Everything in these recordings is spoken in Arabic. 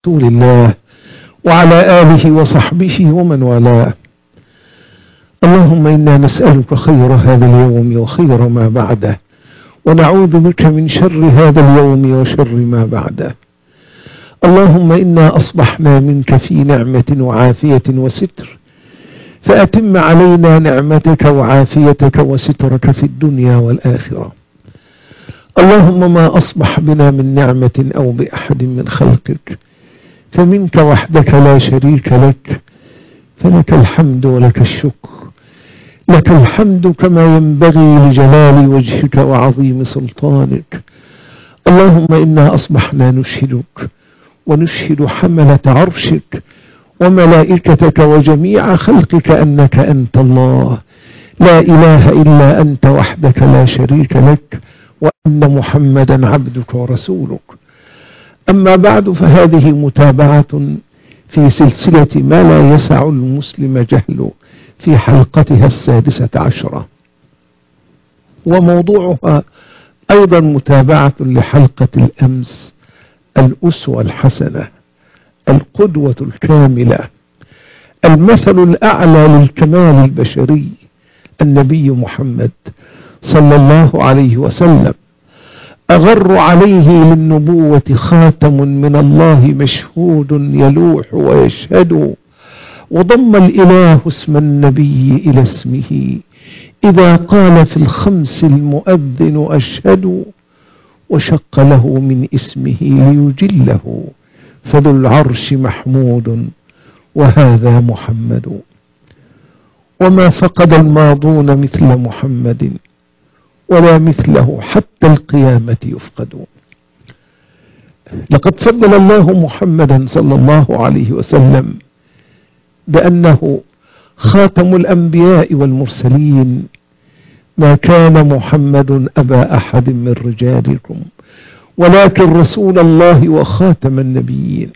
رسول الله وعلى آله وصحبه ومن والاه. اللهم إنا نسألك خير هذا اليوم وخير ما بعده، ونعوذ بك من شر هذا اليوم وشر ما بعده. اللهم إنا أصبحنا منك في نعمة وعافية وستر، فأتم علينا نعمتك وعافيتك وسترك في الدنيا والآخرة. اللهم ما أصبح بنا من نعمة أو بأحد من خلقك فمنك وحدك لا شريك لك، فلك الحمد ولك الشكر. لك الحمد كما ينبغي لجلال وجهك وعظيم سلطانك. اللهم إنا أصبحنا نشهدك ونشهد حملة عرشك وملائكتك وجميع خلقك أنك أنت الله، لا إله إلا أنت وحدك لا شريك لك، وأن محمدا عبدك ورسولك. أما بعد، فهذه متابعة في سلسلة ما لا يسع المسلم جهله في حلقتها 16، وموضوعها أيضا متابعة لحلقة الأمس: الأسوة الحسنة، القدوة الكاملة، المثل الأعلى للكمال البشري، النبي محمد صلى الله عليه وسلم. أغر عليه للنبوة خاتم من الله مشهود يلوح ويشهد، وضم الإله اسم النبي إلى اسمه إذا قال في الخمس المؤذن أشهد، وشق له من اسمه ليجله، فذو العرش محمود وهذا محمد. وما فقد الماضون مثل محمد، ولا مثله حتى القيامة يفقد. لقد فضل الله محمدا صلى الله عليه وسلم بأنه خاتم الأنبياء والمرسلين. ما كان محمد أبا أحد من رجالكم ولكن رسول الله وخاتم النبيين.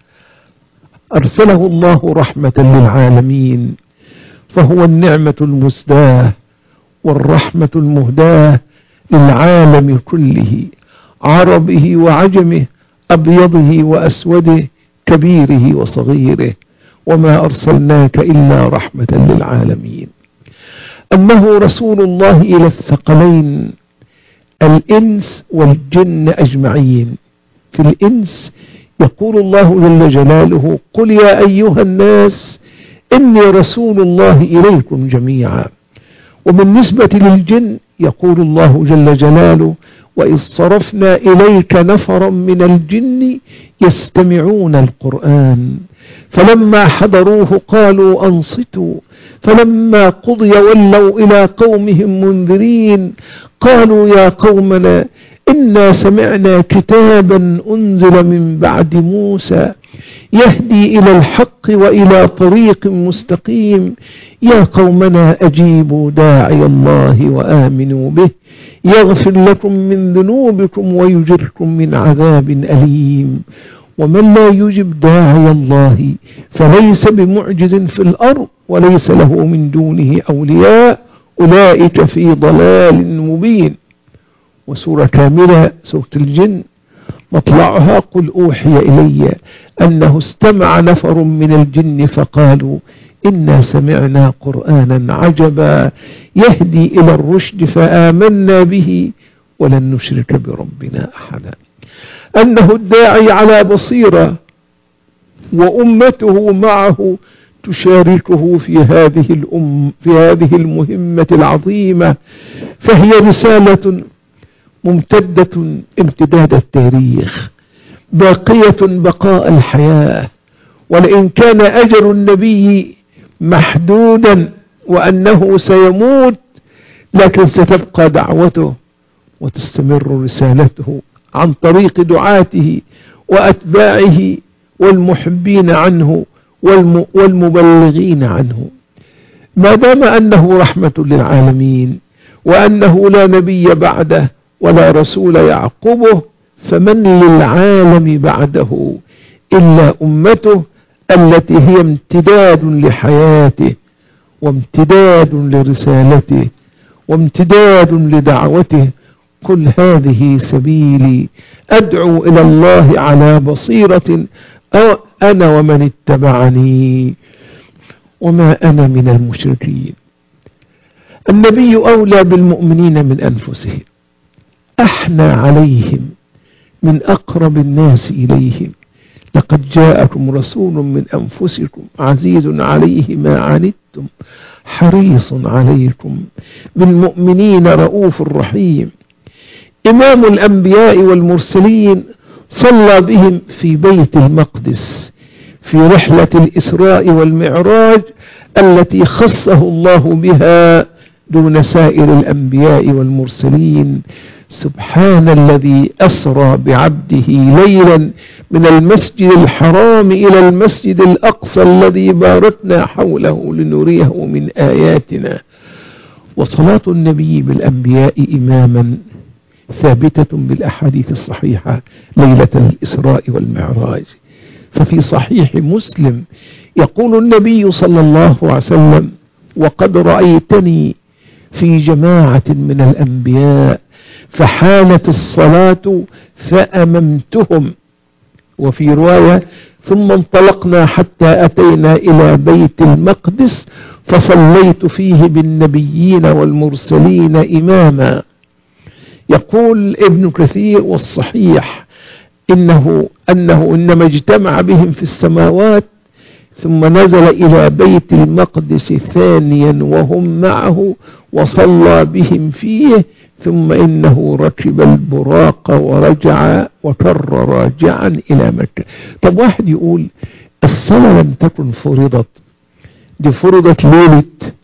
أرسله الله رحمة للعالمين، فهو النعمة المسداة والرحمة المهداة للعالم كله، عربه وعجمه، أبيضه وأسوده، كبيره وصغيره، وما أرسلناك إلا رحمة للعالمين. أنه رسول الله إلى الثقلين، الإنس والجن أجمعين. في الإنس يقول الله جل جلاله: قل يا أيها الناس إني رسول الله إليكم جميعا. وبالنسبة للجن يقول الله جل جلاله: وإذ صرفنا إليك نفرا من الجن يستمعون القرآن فلما حضروه قالوا أنصتوا فلما قضي ولوا إلى قومهم منذرين قالوا يا قومنا إنا سمعنا كتابا أنزل من بعد موسى يهدي إلى الحق وإلى طريق مستقيم يا قومنا أجيبوا داعي الله وآمنوا به يغفر لكم من ذنوبكم ويجركم من عذاب أليم. ومن لا يجب داعي الله فليس بمعجز في الأرض وليس له من دونه أولياء أولئك في ضلال مبين. وسورة كاملة سورة الجن مطلعها: قل أوحي إلي أنه استمع نفر من الجن فقالوا إنا سمعنا قرآنا عجبا يهدي إلى الرشد فآمنا به ولن نشرك بربنا أحدا. أنه الداعي على بصيرة وأمته معه تشاركه في هذه المهمة العظيمة، فهي رسالة ممتدة امتداد التاريخ، باقية بقاء الحياة. ولئن كان أجل النبي محدودا وأنه سيموت، لكن ستبقى دعوته وتستمر رسالته عن طريق دعاته وأتباعه والمحبين عنه والمبلغين عنه. ما دام أنه رحمة للعالمين وأنه لا نبي بعده ولا رسول يعقبه، فمن للعالم بعده إلا أمته التي هي امتداد لحياته وامتداد لرسالته وامتداد لدعوته. قل هذه سبيلي أدعو إلى الله على بصيرة أنا ومن اتبعني وما أنا من المشركين. النبي أولى بالمؤمنين من أنفسهم، أحنى عليهم من أقرب الناس إليهم. لقد جاءكم رسول من أنفسكم عزيز عليه ما عنتم حريص عليكم بالمؤمنين رؤوف رحيم. إمام الأنبياء والمرسلين صلى بهم في بيت المقدس في رحلة الإسراء والمعراج التي خصه الله بها دون سائر الأنبياء والمرسلين. سبحان الذي أسرى بعبده ليلا من المسجد الحرام إلى المسجد الأقصى الذي باركنا حوله لنريه من آياتنا. وصلاة النبي بالأنبياء إماما ثابتة بالأحاديث الصحيحة ليلة الإسراء والمعراج. ففي صحيح مسلم يقول النبي صلى الله عليه وسلم: وقد رأيتني في جماعة من الأنبياء فحانت الصلاة فأممتهم. وفي رواية: ثم انطلقنا حتى أتينا إلى بيت المقدس فصليت فيه بالنبيين والمرسلين إماما. يقول ابن كثير: والصحيح إنه إنما اجتمع بهم في السماوات ثم نزل إلى بيت المقدس ثانيا وهم معه وصلى بهم فيه، ثم إنه ركب البراق ورجع وكر راجعا إلى مكة. طب واحد يقول الصلاة لم تكن فرضت، دي فرضت ليلة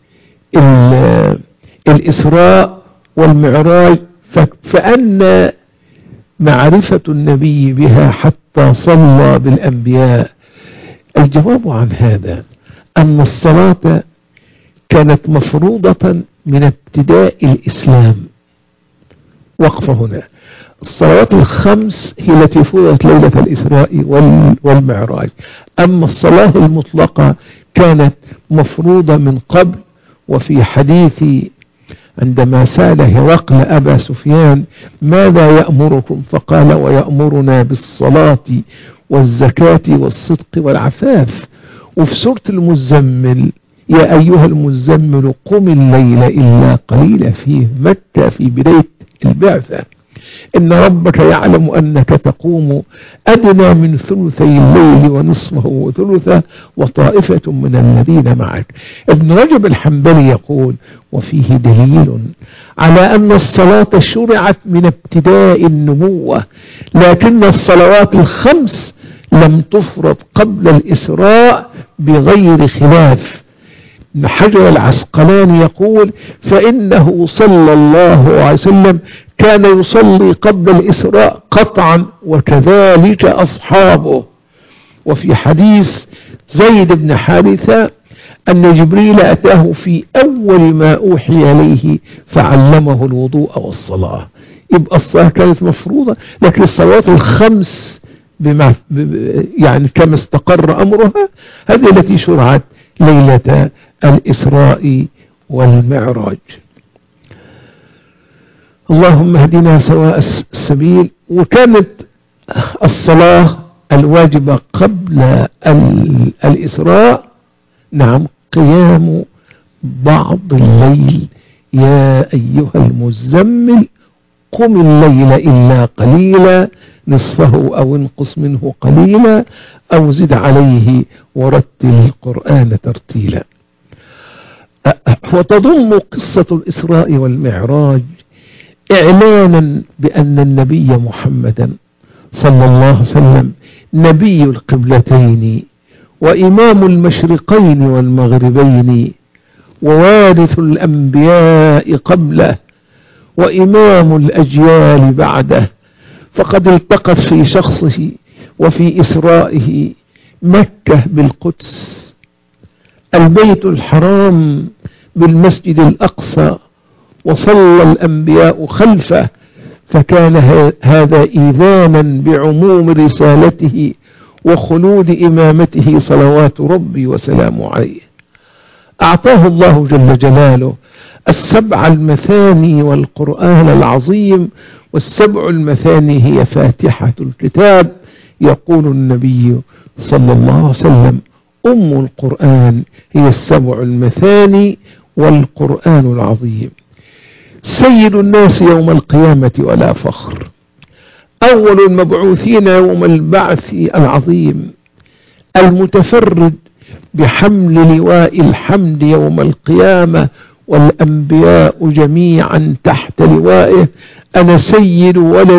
الإسراء والمعراج، فأن معرفة النبي بها حتى صلى بالأنبياء؟ الجواب عن هذا أن الصلاة كانت مفروضة من ابتداء الإسلام. وقفة هنا، الصلوات الخمس هي التي فرضت ليلة الإسراء والمعراج، أما الصلاة المطلقة كانت مفروضة من قبل. وفي حديث عندما سأل هرقل أبا سفيان: ماذا يأمركم؟ فقال: ويأمرنا بالصلاة والزكاة والصدق والعفاف. وفي سورة المزمل: يا أيها المزمل قم الليل إلا قليلا، في مكة في بداية البعثة: إن ربك يعلم أنك تقوم أدنى من ثلثي الليل ونصفه وثلثه وطائفة من الذين معك. ابن رجب الحنبلي يقول: وفيه دليل على أن الصلاة شرعت من ابتداء النبوة، لكن الصلوات الخمس لم تفرض قبل الإسراء بغير خلاف. ابن حجر العسقلاني يقول: فإنه صلى الله عليه وسلم كان يصلي قبل الإسراء قطعا وكذلك أصحابه. وفي حديث زيد بن حارثة أن جبريل أتاه في أول ما أوحي إليه فعلمه الوضوء والصلاة. يبقى الصلاة كانت مفروضة، لكن الصلوات الخمس يعني كما استقر أمرها هذه التي شرعت ليلة الإسراء والمعراج. اللهم اهدنا سواء السبيل. وكانت الصلاة الواجبة قبل الإسراء قيام بعض الليل: يا أيها المزمل قم الليل إلا قليلا نصفه أو انقص منه قليلا أو زد عليه ورتل القرآن ترتيلا. وتضم قصة الإسراء والمعراج إعلانا بأن النبي محمدا صلى الله عليه وسلم نبي القبلتين وإمام المشرقين والمغربين ووارث الأنبياء قبله وإمام الأجيال بعده، فقد التقت في شخصه وفي إسرائه مكة بالقدس، البيت الحرام بالمسجد الأقصى، وصلى الأنبياء خلفه، فكان هذا إيذانا بعموم رسالته وخلود إمامته صلوات ربي وسلامه عليه. أعطاه الله جل جلاله السبع المثاني والقرآن العظيم، والسبع المثاني هي فاتحة الكتاب. يقول النبي صلى الله عليه وسلم. أم القرآن هي السبع المثاني والقرآن العظيم. سيد الناس يوم القيامة ولا فخر، أول المبعوثين يوم البعث العظيم، المتفرد بحمل لواء الحمد يوم القيامة والأنبياء جميعا تحت لوائه. أنا سيد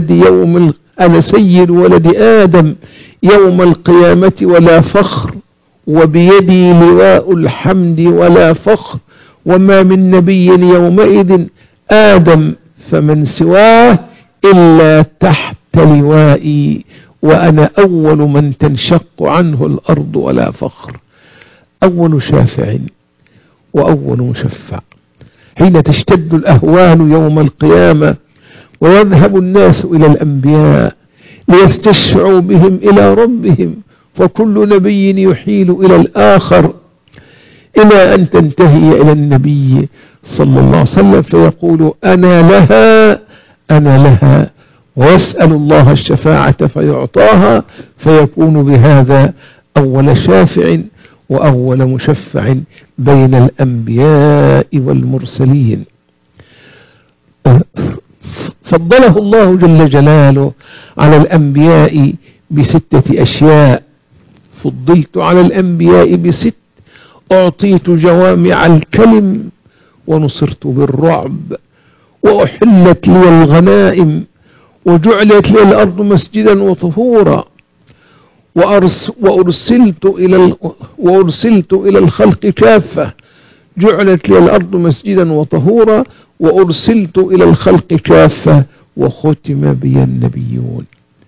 ولد آدم يوم القيامة ولا فخر، وبيدي لواء الحمد ولا فخر، وما من نبي يومئذ آدم فمن سواه إلا تحت لوائي، وأنا أول من تنشق عنه الأرض ولا فخر. أول شافع وأول مشفع. حين تشتد الأهوال يوم القيامة ويذهب الناس إلى الأنبياء ليستشفعوا بهم إلى ربهم، فكل نبي يحيل إلى الآخر إلى أن تنتهي إلى النبي صلى الله عليه وسلم فيقول أنا لها، ويسأل الله الشفاعة فيعطاها، فيكون بهذا أول شافع وأول مشفع بين الأنبياء والمرسلين. فضله الله جل جلاله على الأنبياء بستة أشياء. فضلت على الأنبياء بست: أعطيت جوامع الكلم، ونصرت بالرعب، وأحلت لي الغنائم، وجعلت لي الأرض مسجدا وطهورا، وأرسلت إلى الخلق كافة. جعلت لي الأرض مسجدا وطهورا، وأرسلت إلى الخلق كافة، وختم بي النبيون.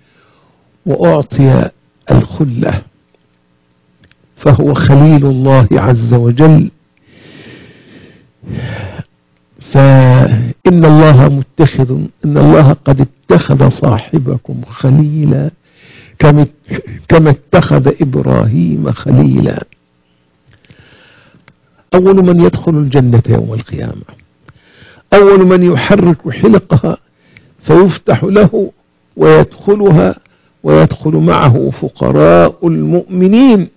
وأعطي الخلة، فهو خليل الله عز وجل. فإن الله قد اتخذ صاحبكم خليلا كما اتخذ إبراهيم خليلا. أول من يدخل الجنة يوم القيامة، أول من يحرك حلقها فيفتح له ويدخلها، ويدخل معه فقراء المؤمنين.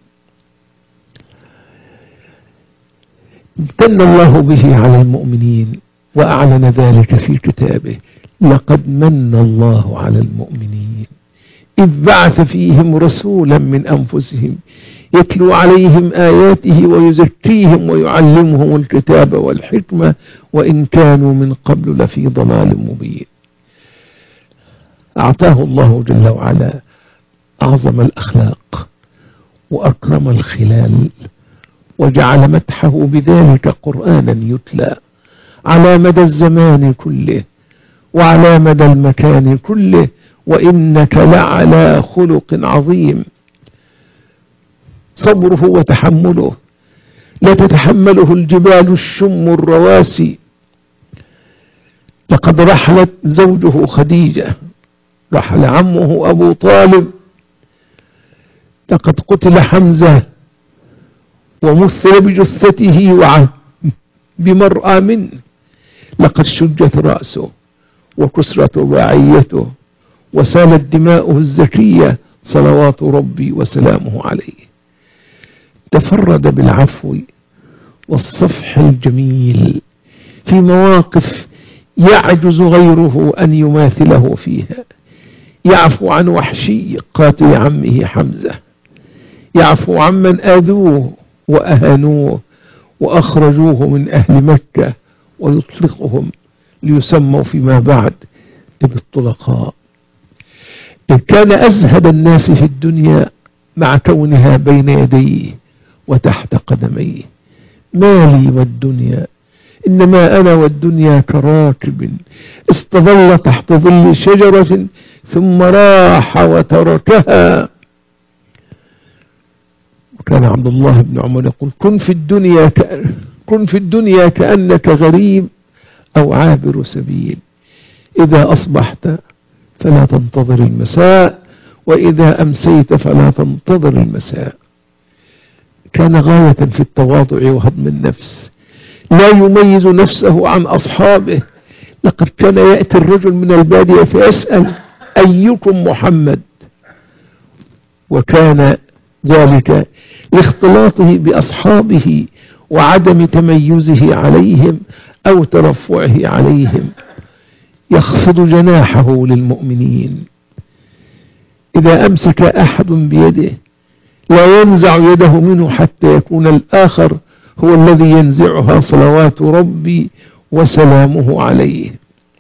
امتن الله به على المؤمنين وأعلن ذلك في كتابه: لقد من الله على المؤمنين إذ بعث فيهم رسولا من أنفسهم يتلو عليهم آياته ويزكيهم ويعلمهم الكتاب والحكمة وإن كانوا من قبل لفي ضلال مبين. أعطاه الله جل وعلا أعظم الأخلاق وأكرم الخلال، وجعل مدحه بذلك قرآنا يتلى على مدى الزمان كله وعلى مدى المكان كله، وإنك لعلى خلق عظيم. صبره وتحمله لا تتحمله الجبال الشم الرواسي. لقد رحلت زوجه خديجة، رحل عمه أبو طالب، لقد قتل حمزة ومثل بجثته بمرأى منه، لقد شجت رأسه وكسرت رباعيته وسالت دماؤه الزكية صلوات ربي وسلامه عليه. تفرد بالعفو والصفح الجميل في مواقف يعجز غيره أن يماثله فيها. يعفو عن وحشي قاتل عمه حمزة، يعفو عمن آذوه وأهانوه وأخرجوه من أهل مكة، ويطلقهم ليسموا فيما بعد بالطلقاء. كان أزهد الناس في الدنيا مع كونها بين يديه وتحت قدميه. ما لي والدنيا، إنما أنا والدنيا كراكب استظل تحت ظل شجرة ثم راح وتركها. وكان عبد الله بن عمر يقول: كن في الدنيا كأنك غريب أو عابر سبيل، إذا أصبحت فلا تنتظر المساء، وإذا أمسيت فلا تنتظر المساء. كان غاية في التواضع وهضم النفس، لا يميز نفسه عن أصحابه. لقد كان يأتي الرجل من البادية فيسأل: أيكم محمد؟ وكان ذلك لاختلاطه بأصحابه وعدم تميزه عليهم أو ترفعه عليهم. يخفض جناحه للمؤمنين. إذا أمسك أحد بيده لا ينزع يده منه حتى يكون الآخر هو الذي ينزعها، صلوات ربي وسلامه عليه.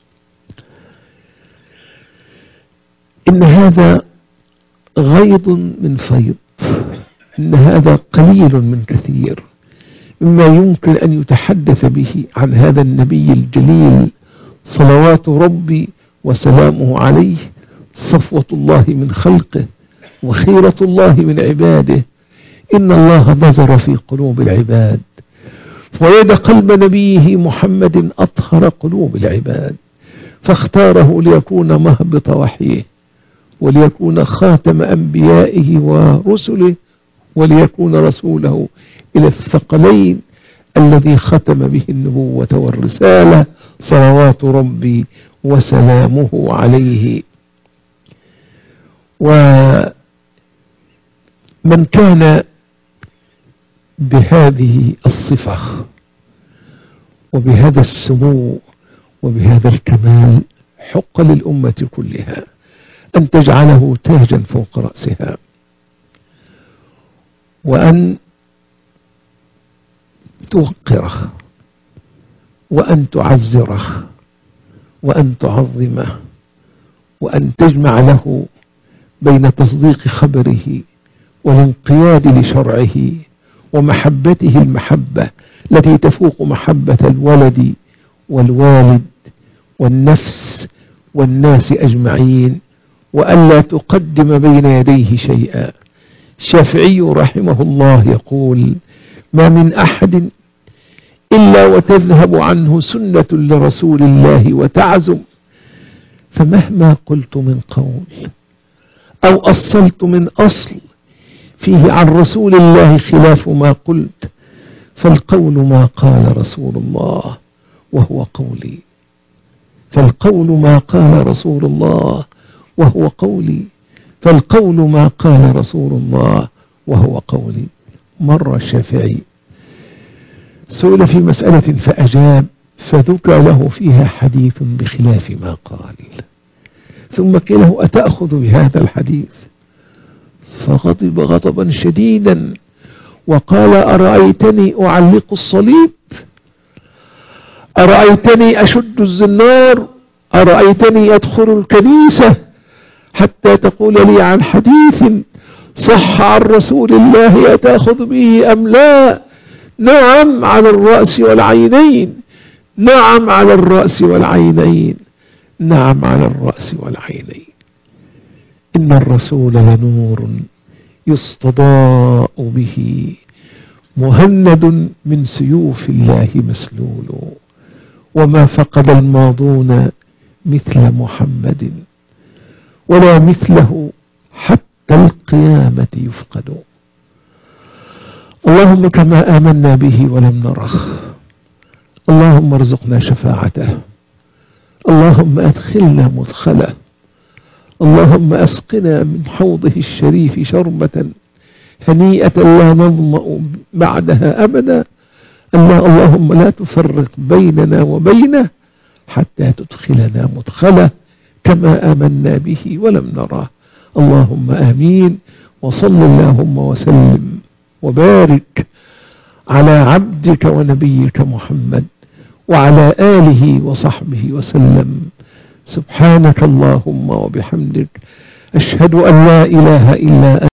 إن هذا غيض من فيض، إن هذا قليل من كثير مما يمكن أن يتحدث به عن هذا النبي الجليل صلوات ربي وسلامه عليه، صفوة الله من خلقه وخيرة الله من عباده. إن الله نظر في قلوب العباد ووجد قلب نبيه محمد أطهر قلوب العباد، فاختاره ليكون مهبط وحيه، وليكون خاتم أنبيائه ورسله، وليكون رسوله إلى الثقلين الذي ختم به النبوة والرسالة، صلوات ربي وسلامه عليه. ومن كان بهذه الصفة وبهذا السمو وبهذا الكمال حق للأمة كلها أن تجعله تاجا فوق رأسها، وأن توقره، وأن تعزره، وأن تعظمه، وأن تجمع له بين تصديق خبره والانقياد لشرعه ومحبته المحبة التي تفوق محبة الولد والوالد والنفس والناس أجمعين، وألا تقدم بين يديه شيئا. الشافعي رحمه الله يقول: ما من أحد إلا وتذهب عنه سنة لرسول الله وتعزم، فمهما قلت من قول أو أصلت من أصل فيه عن رسول الله خلاف ما قلت، فالقول ما قال رسول الله وهو قولي، فالقول ما قال رسول الله وهو قولي، فالقول ما قال رسول الله وهو قولي. مر الشافعي سئل في مسألة فأجاب، فذكر له فيها حديث بخلاف ما قال، ثم قيل له: أتأخذ بهذا الحديث؟ فغضب غضبا شديدا وقال: أرأيتني أعلق الصليب؟ أرأيتني أشد الزنار؟ أرأيتني أدخل الكنيسة حتى تقول لي عن حديث صح عن رسول الله أتأخذ به أم لا؟ نعم على الرأس والعينين، نعم على الرأس والعينين، نعم على الرأس والعينين. إن الرسول لنور يستضاء به، مهند من سيوف الله مسلول، وما فقد الماضون مثل محمد، ولا مثله حتى القيامة يفقد. اللهم كما آمنا به ولم نره، اللهم ارزقنا شفاعته، اللهم أدخلنا مدخله، اللهم أسقنا من حوضه الشريف شربة هنيئة لا نظمأ بعدها أبدا. اللهم لا تفرق بيننا وبينه حتى تدخلنا مدخله كما آمنا به ولم نراه. اللهم آمين. وصل اللهم وسلم وبارك على عبدك ونبيك محمد وعلى آله وصحبه وسلم. سبحانك اللهم وبحمدك، أشهد أن لا إله إلا أنت.